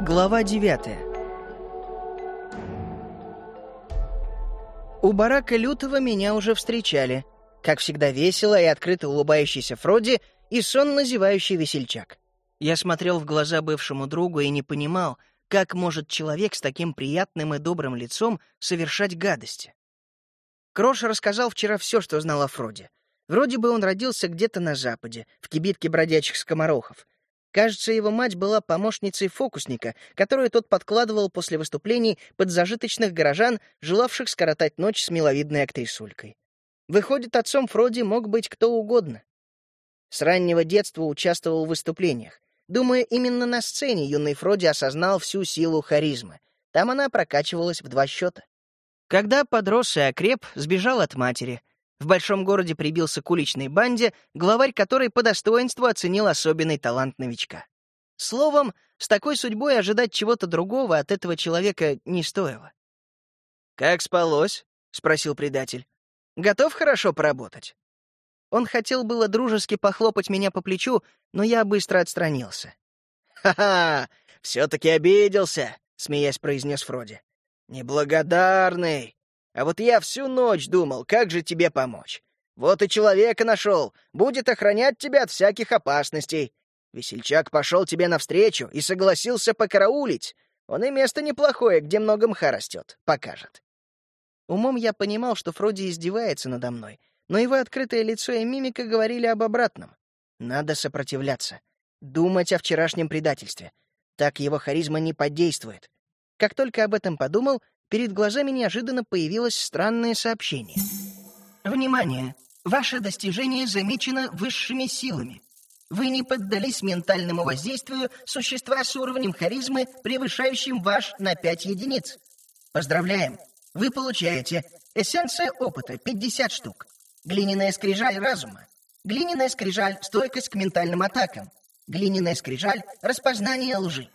Глава 9. У барака Лютого меня уже встречали. Как всегда, весело и открыто улыбающийся Фроди и сонно зевающий весельчак. Я смотрел в глаза бывшему другу и не понимал, как может человек с таким приятным и добрым лицом совершать гадости. Крош рассказал вчера все, что знал о Фроди. Вроде бы он родился где-то на Западе, в кибитке бродячих скоморохов. Кажется, его мать была помощницей фокусника, которую тот подкладывал после выступлений под зажиточных горожан, желавших скоротать ночь с миловидной актрисулькой. Выходит, отцом Фроди мог быть кто угодно. С раннего детства участвовал в выступлениях. Думаю, именно на сцене юный Фроди осознал всю силу харизмы. Там она прокачивалась в 2 счета. Когда подрос и окреп, сбежал от матери. В большом городе прибился к уличной банде, главарь которой по достоинству оценил особенный талант новичка. Словом, с такой судьбой ожидать чего-то другого от этого человека не стоило. «Как спалось?» — спросил предатель. «Готов хорошо поработать?» Он хотел было дружески похлопать меня по плечу, но я быстро отстранился. «Ха-ха! Все-таки обиделся!» — смеясь произнес Фроди. «Неблагодарный! А вот я всю ночь думал, как же тебе помочь. Вот и человека нашел, будет охранять тебя от всяких опасностей. Весельчак пошел тебе навстречу и согласился покараулить. Он и место неплохое, где много мха растет, покажет». Умом я понимал, что Фроди издевается надо мной, но его открытое лицо и мимика говорили об обратном. Надо сопротивляться, думать о вчерашнем предательстве. Так его харизма не подействует. Как только об этом подумал, перед глазами неожиданно появилось странное сообщение. «Внимание! Ваше достижение замечено высшими силами. Вы не поддались ментальному воздействию существа с уровнем харизмы, превышающим ваш на 5 единиц. Поздравляем! Вы получаете эссенция опыта 50 штук, глиняная скрижаль разума, глиняная скрижаль стойкость к ментальным атакам, глиняная скрижаль распознание лжи».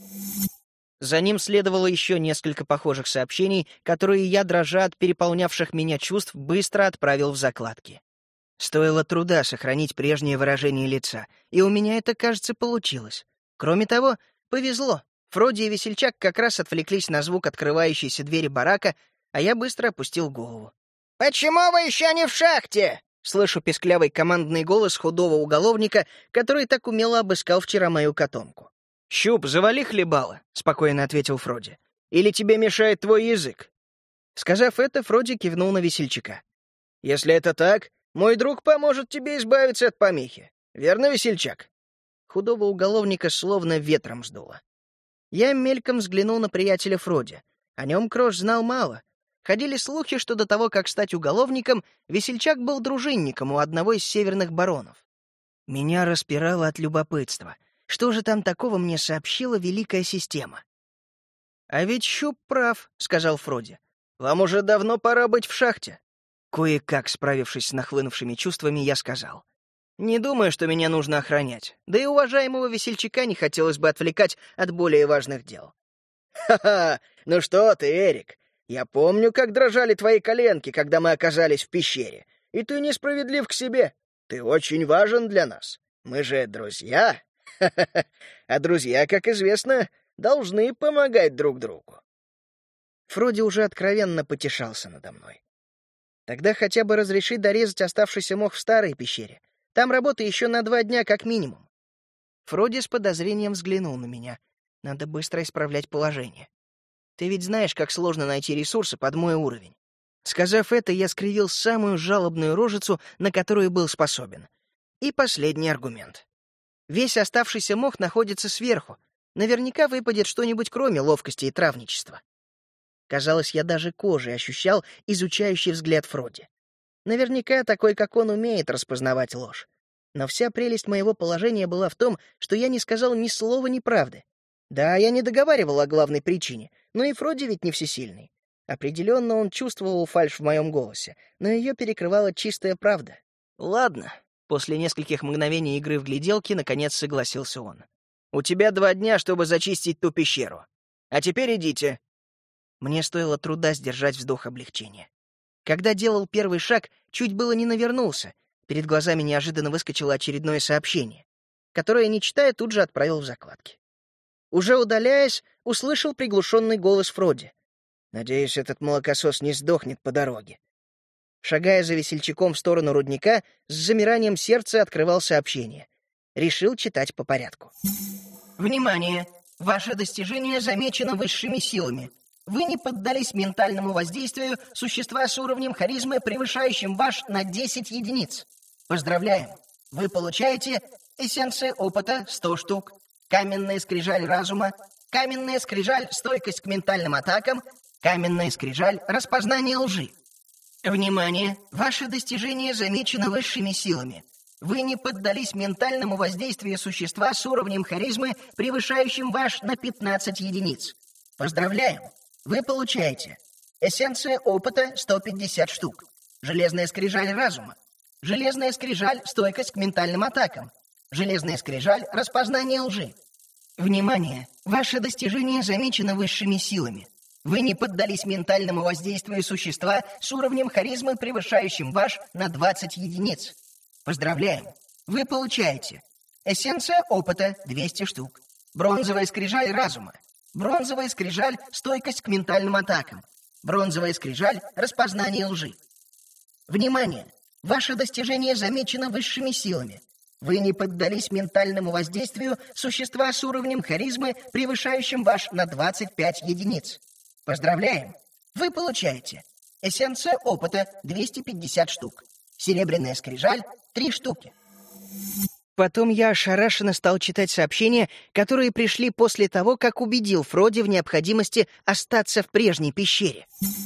За ним следовало еще несколько похожих сообщений, которые я, дрожа от переполнявших меня чувств, быстро отправил в закладки. Стоило труда сохранить прежнее выражение лица, и у меня это, кажется, получилось. Кроме того, повезло. Фроди и весельчак как раз отвлеклись на звук открывающейся двери барака, а я быстро опустил голову. «Почему вы еще не в шахте?» — слышу песклявый командный голос худого уголовника, который так умело обыскал вчера мою котомку. «Щуп, завали хлебало», — спокойно ответил Фроди. «Или тебе мешает твой язык?» Сказав это, Фроди кивнул на весельчака. «Если это так, мой друг поможет тебе избавиться от помехи. Верно, весельчак?» Худого уголовника словно ветром сдуло. Я мельком взглянул на приятеля Фроди. О нем Крош знал мало. Ходили слухи, что до того, как стать уголовником, весельчак был дружинником у одного из северных баронов. Меня распирало от любопытства. Что же там такого мне сообщила великая система? «А ведь Щуп прав», — сказал Фроди. «Вам уже давно пора быть в шахте». Кое-как, справившись с нахлынувшими чувствами, я сказал. «Не думаю, что меня нужно охранять. Да и уважаемого весельчака не хотелось бы отвлекать от более важных дел». «Ха-ха! Ну что ты, Эрик? Я помню, как дрожали твои коленки, когда мы оказались в пещере. И ты несправедлив к себе. Ты очень важен для нас. Мы же друзья». А друзья, как известно, должны помогать друг другу. Фроди уже откровенно потешался надо мной. Тогда хотя бы разреши дорезать оставшийся мох в старой пещере. Там работы еще на 2 дня как минимум. Фроди с подозрением взглянул на меня. Надо быстро исправлять положение. Ты ведь знаешь, как сложно найти ресурсы под мой уровень. Сказав это, я скривил самую жалобную рожицу, на которую был способен. И последний аргумент. Весь оставшийся мох находится сверху. Наверняка выпадет что-нибудь кроме ловкости и травничества. Казалось, я даже кожей ощущал изучающий взгляд Фроди. Наверняка такой, как он, умеет распознавать ложь. Но вся прелесть моего положения была в том, что я не сказал ни слова неправды. Да, я не договаривал о главной причине, но и Фроди ведь не всесильный. Определенно он чувствовал фальшь в моем голосе, но ее перекрывала чистая правда. Ладно. После нескольких мгновений игры в гляделки, наконец согласился он. «У тебя 2 дня, чтобы зачистить ту пещеру. А теперь идите». Мне стоило труда сдержать вздох облегчения. Когда делал первый шаг, чуть было не навернулся. Перед глазами неожиданно выскочило очередное сообщение, которое, не читая, тут же отправил в закладки. Уже удаляясь, услышал приглушенный голос Фроди. «Надеюсь, этот молокосос не сдохнет по дороге». Шагая за весельчаком в сторону рудника, с замиранием сердца открывал сообщение. Решил читать по порядку. «Внимание! Ваше достижение замечено высшими силами. Вы не поддались ментальному воздействию существа с уровнем харизмы, превышающим ваш на 10 единиц. Поздравляем! Вы получаете эссенции опыта 100 штук, каменная скрижаль разума, каменная скрижаль стойкость к ментальным атакам, каменная скрижаль распознание лжи. Внимание! Ваше достижение замечено высшими силами. Вы не поддались ментальному воздействию существа с уровнем харизмы, превышающим ваш на 15 единиц. Поздравляем! Вы получаете эссенция опыта 150 штук, железная скрижаль разума, железная скрижаль стойкость к ментальным атакам, железная скрижаль распознание лжи. Внимание! Ваше достижение замечено высшими силами. Вы не поддались ментальному воздействию существа с уровнем харизмы, превышающим ваш на 20 единиц. Поздравляем! Вы получаете эссенция опыта 200 штук, бронзовая скрижаль разума, бронзовая скрижаль стойкость к ментальным атакам, бронзовая скрижаль распознание лжи. Внимание! Ваше достижение замечено высшими силами. Вы не поддались ментальному воздействию существа с уровнем харизмы, превышающим ваш на 25 единиц. Поздравляем! Вы получаете эссенция опыта 250 штук, серебряная скрижаль 3 штуки. Потом я ошарашенно стал читать сообщения, которые пришли после того, как убедил Фроди в необходимости остаться в прежней пещере.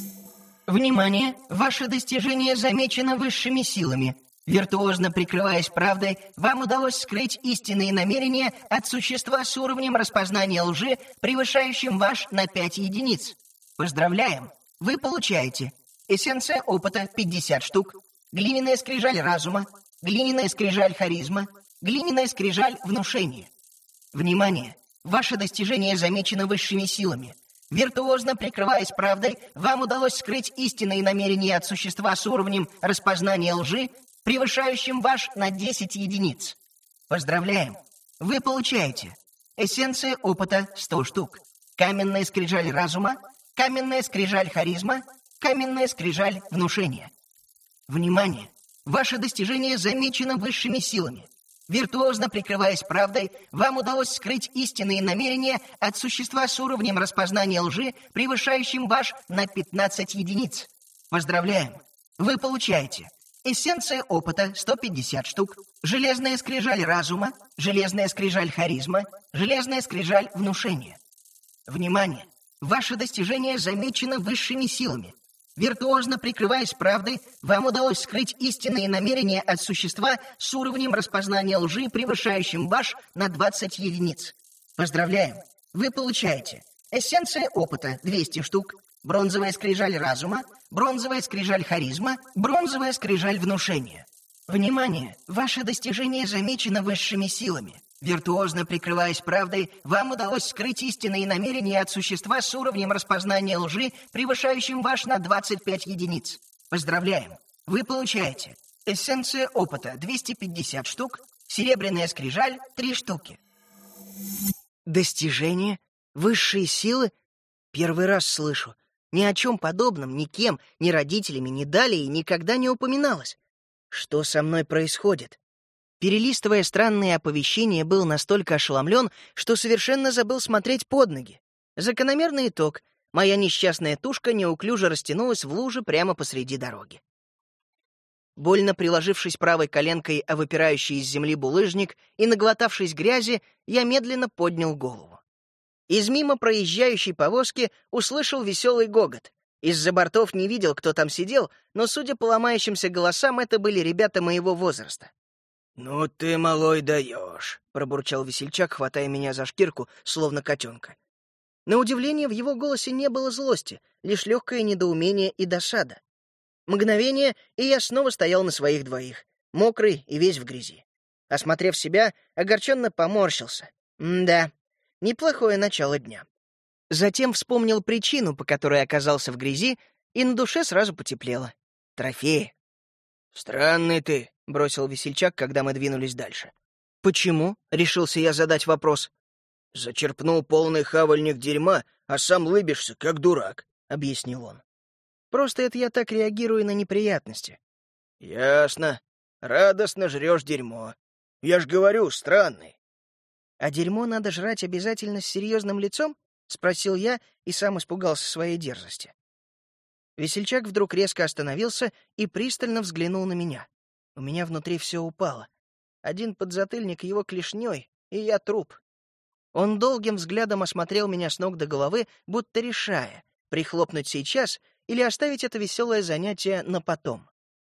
Внимание! Ваше достижение замечено высшими силами. Виртуозно прикрываясь правдой, вам удалось скрыть истинные намерения от существа с уровнем распознания лжи, превышающим ваш на 5 единиц. Поздравляем! Вы получаете эссенция опыта 50 штук, глиняная скрижаль разума, глиняная скрижаль харизма, глиняная скрижаль внушения. Внимание! Ваше достижение замечено высшими силами. Виртуозно прикрываясь правдой, вам удалось скрыть истинные намерения от существа с уровнем распознания лжи, превышающим ваш на 10 единиц. Поздравляем! Вы получаете эссенция опыта 100 штук, каменная скрижаль разума, каменная скрижаль харизма, каменная скрижаль внушения. Внимание! Ваше достижение замечено высшими силами. Виртуозно прикрываясь правдой, вам удалось скрыть истинные намерения от существа с уровнем распознания лжи, превышающим ваш на 15 единиц. Поздравляем! Вы получаете эссенция опыта 150 штук, железная скрижаль разума, железная скрижаль харизма, железная скрижаль внушения. Внимание! Ваше достижение замечено высшими силами. Виртуозно прикрываясь правдой, вам удалось скрыть истинные намерения от существа с уровнем распознания лжи, превышающим ваш на 20 единиц. Поздравляем! Вы получаете эссенция опыта 200 штук, бронзовая скрижаль разума, бронзовая скрижаль харизма, бронзовая скрижаль внушения. Внимание! Ваше достижение замечено высшими силами. Виртуозно прикрываясь правдой, вам удалось скрыть истинные намерения от существа с уровнем распознания лжи, превышающим ваш на 25 единиц. Поздравляем! Вы получаете эссенция опыта 250 штук, серебряная скрижаль 3 штуки. Достижение? Высшие силы? Первый раз слышу. Ни о чем подобном никем, ни родителями, ни далее никогда не упоминалось. Что со мной происходит? Перелистывая странные оповещения, был настолько ошеломлен, что совершенно забыл смотреть под ноги. Закономерный итог. Моя несчастная тушка неуклюже растянулась в луже прямо посреди дороги. Больно приложившись правой коленкой о выпирающий из земли булыжник и наглотавшись грязи, я медленно поднял голову. Из мимо проезжающей повозки услышал веселый гогот. Из-за бортов не видел, кто там сидел, но, судя по ломающимся голосам, это были ребята моего возраста. «Ну ты, малой, даешь», — пробурчал весельчак, хватая меня за шкирку, словно котенка. На удивление, в его голосе не было злости, лишь легкое недоумение и досада. Мгновение, и я снова стоял на своих двоих, мокрый и весь в грязи. Осмотрев себя, огорченно поморщился. Да, неплохое начало дня. Затем вспомнил причину, по которой оказался в грязи, и на душе сразу потеплело. Трофеи. «Странный ты», — бросил весельчак, когда мы двинулись дальше. «Почему?» — решился я задать вопрос. «Зачерпнул полный хавальник дерьма, а сам лыбишься, как дурак», — объяснил он. «Просто это я так реагирую на неприятности». «Ясно. Радостно жрешь дерьмо. Я ж говорю, странный». «А дерьмо надо жрать обязательно с серьезным лицом?» — спросил я и сам испугался своей дерзости. Весельчак вдруг резко остановился и пристально взглянул на меня. У меня внутри все упало. Один подзатыльник его клешней, и я труп. Он долгим взглядом осмотрел меня с ног до головы, будто решая, прихлопнуть сейчас или оставить это веселое занятие на потом.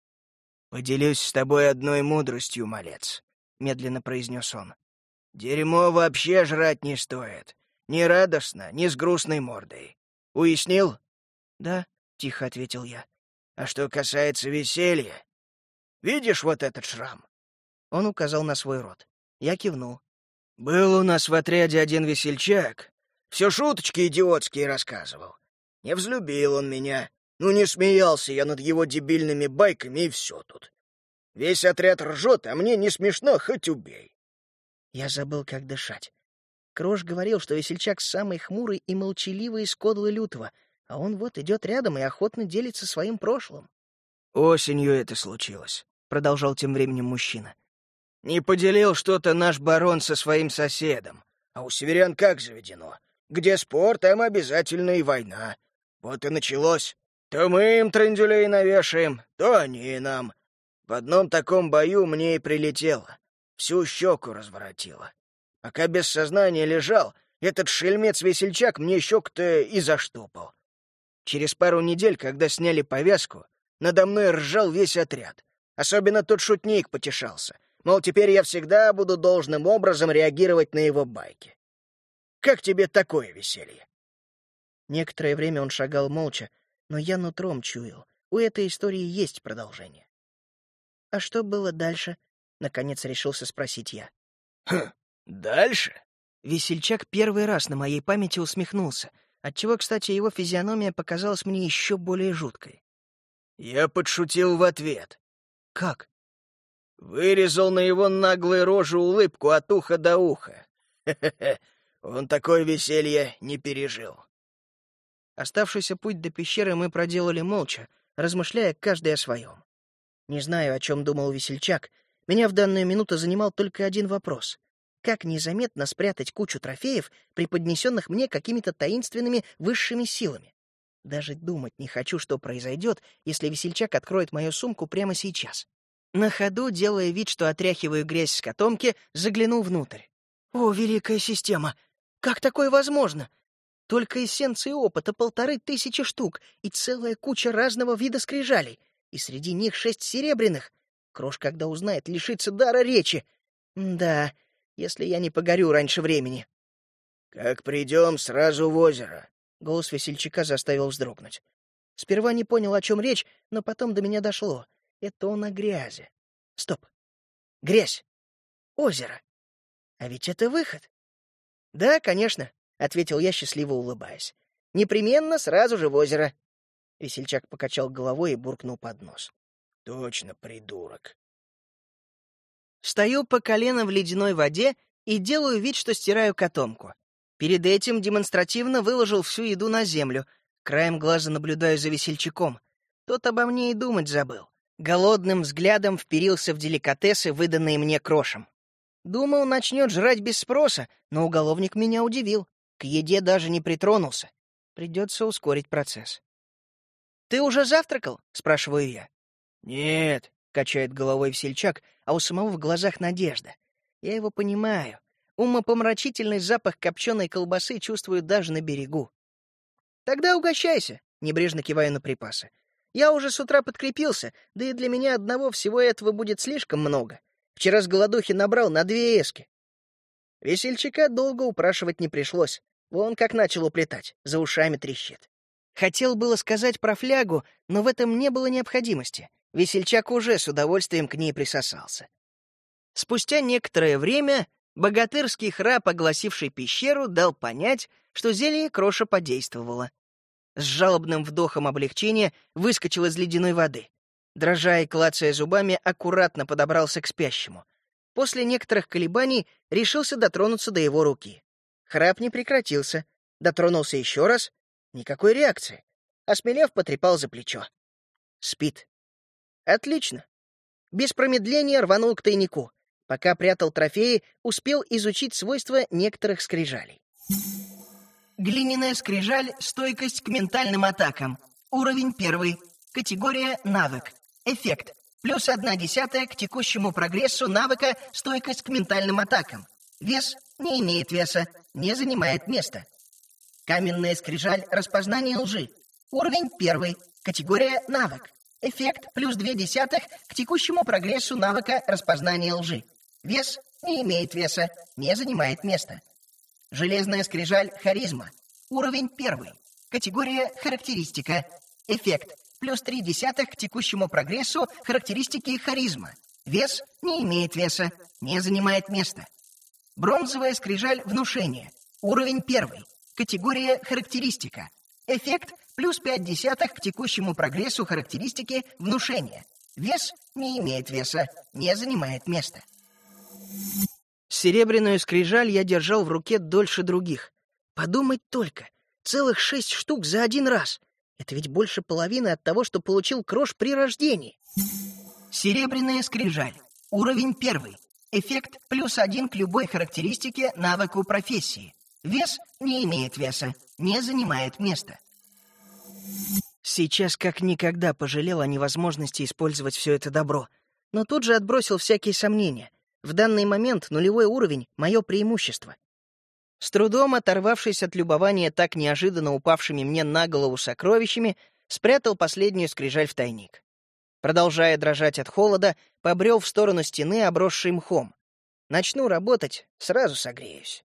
«Поделюсь с тобой одной мудростью, малец», — медленно произнес он. «Дерьмо вообще жрать не стоит. Ни радостно, ни с грустной мордой. Уяснил?» «Да», — тихо ответил я. «А что касается веселья, видишь вот этот шрам?» Он указал на свой рот. Я кивнул. «Был у нас в отряде один весельчак. Все шуточки идиотские рассказывал. Не взлюбил он меня. Ну, не смеялся я над его дебильными байками, и все тут. Весь отряд ржет, а мне не смешно, хоть убей». Я забыл, как дышать. Крош говорил, что весельчак самый хмурый и молчаливый из Кодлы Лютого, а он вот идет рядом и охотно делится своим прошлым. «Осенью это случилось», — продолжал тем временем мужчина. «Не поделил что-то наш барон со своим соседом. А у северян как заведено? Где спор, там обязательно и война. Вот и началось. То мы им трындюлей навешаем, то они нам. В одном таком бою мне и прилетело. Всю щеку разворотило. Пока без сознания лежал, этот шельмец-весельчак мне щеку-то и заштопал. Через пару недель, когда сняли повязку, надо мной ржал весь отряд. Особенно тот шутник потешался. Мол, теперь я всегда буду должным образом реагировать на его байки. Как тебе такое веселье?» Некоторое время он шагал молча, но я нутром чуял. У этой истории есть продолжение. «А что было дальше?» — наконец решился спросить я. «Дальше?» Весельчак первый раз на моей памяти усмехнулся, отчего, кстати, его физиономия показалась мне еще более жуткой. Я подшутил в ответ. «Как?» Вырезал на его наглой роже улыбку от уха до уха. Хе-хе-хе, он такое веселье не пережил. Оставшийся путь до пещеры мы проделали молча, размышляя каждый о своем. Не знаю, о чем думал весельчак. Меня в данную минуту занимал только один вопрос. Как незаметно спрятать кучу трофеев, преподнесенных мне какими-то таинственными высшими силами? Даже думать не хочу, что произойдет, если весельчак откроет мою сумку прямо сейчас. На ходу, делая вид, что отряхиваю грязь с котомки, заглянул внутрь. О, великая система! Как такое возможно? Только эссенции опыта 1500 штук и целая куча разного вида скрижалей. И среди них 6 серебряных. Крош, когда узнает, лишится дара речи. Да, если я не погорю раньше времени. «Как придем, сразу в озеро», — голос весельчака заставил вздрогнуть. Сперва не понял, о чем речь, но потом до меня дошло. Это он о грязи. Стоп. Грязь. Озеро. А ведь это выход. Да, конечно, — ответил я, счастливо улыбаясь. Непременно сразу же в озеро. Весельчак покачал головой и буркнул под нос. «Точно, придурок». Стою по колено в ледяной воде и делаю вид, что стираю котомку. Перед этим демонстративно выложил всю еду на землю. Краем глаза наблюдаю за весельчаком. Тот обо мне и думать забыл. Голодным взглядом вперился в деликатесы, выданные мне Крошем. Думал, начнет жрать без спроса, но уголовник меня удивил. К еде даже не притронулся. Придется ускорить процесс. «Ты уже завтракал?» — спрашиваю я. «Нет», — качает головой весельчак, а у самого в глазах надежда. Я его понимаю. Умопомрачительный запах копченой колбасы чувствую даже на берегу. «Тогда угощайся», — небрежно киваю на припасы. «Я уже с утра подкрепился, да и для меня одного всего этого будет слишком много. Вчера с голодухи набрал на 2 эски». Весельчака долго упрашивать не пришлось. Вон как начал уплетать, за ушами трещит. Хотел было сказать про флягу, но в этом не было необходимости. Весельчак уже с удовольствием к ней присосался. Спустя некоторое время богатырский храп, огласивший пещеру, дал понять, что зелье Кроша подействовало. С жалобным вдохом облегчения выскочил из ледяной воды. Дрожа и клацая зубами, аккуратно подобрался к спящему. После некоторых колебаний решился дотронуться до его руки. Храп не прекратился. Дотронулся еще раз. Никакой реакции. Осмелев, потрепал за плечо. Спит. Отлично. Без промедления рванул к тайнику. Пока прятал трофеи, успел изучить свойства некоторых скрижалей. Глиняная скрижаль, стойкость к ментальным атакам. Уровень 1. Категория навык. Эффект. Плюс 1/10 к текущему прогрессу навыка стойкость к ментальным атакам. Вес не имеет веса, не занимает места. Каменная скрижаль, распознание лжи. Уровень 1. Категория навык. Эффект плюс 0,2 к текущему прогрессу навыка распознание лжи. Вес не имеет веса, не занимает места. Железная скрижаль, харизма. Уровень 1. Категория характеристика. Эффект плюс 0,3 к текущему прогрессу характеристики харизма. Вес не имеет веса, не занимает места. Бронзовая скрижаль, внушение. Уровень 1. Категория характеристика. Эффект плюс 0,5 к текущему прогрессу характеристики внушения. Вес не имеет веса, не занимает места. Серебряную скрижаль я держал в руке дольше других. Подумать только, целых 6 штук за один раз. Это ведь больше половины от того, что получил Крош при рождении. Серебряная скрижаль. Уровень 1. Эффект плюс 1 к любой характеристике навыку профессии. Вес не имеет веса, не занимает места. Сейчас как никогда пожалел о невозможности использовать все это добро, но тут же отбросил всякие сомнения. В данный момент нулевой уровень — мое преимущество. С трудом оторвавшись от любования так неожиданно упавшими мне на голову сокровищами, спрятал последнюю скрижаль в тайник. Продолжая дрожать от холода, побрел в сторону стены, обросшей мхом. Начну работать, сразу согреюсь.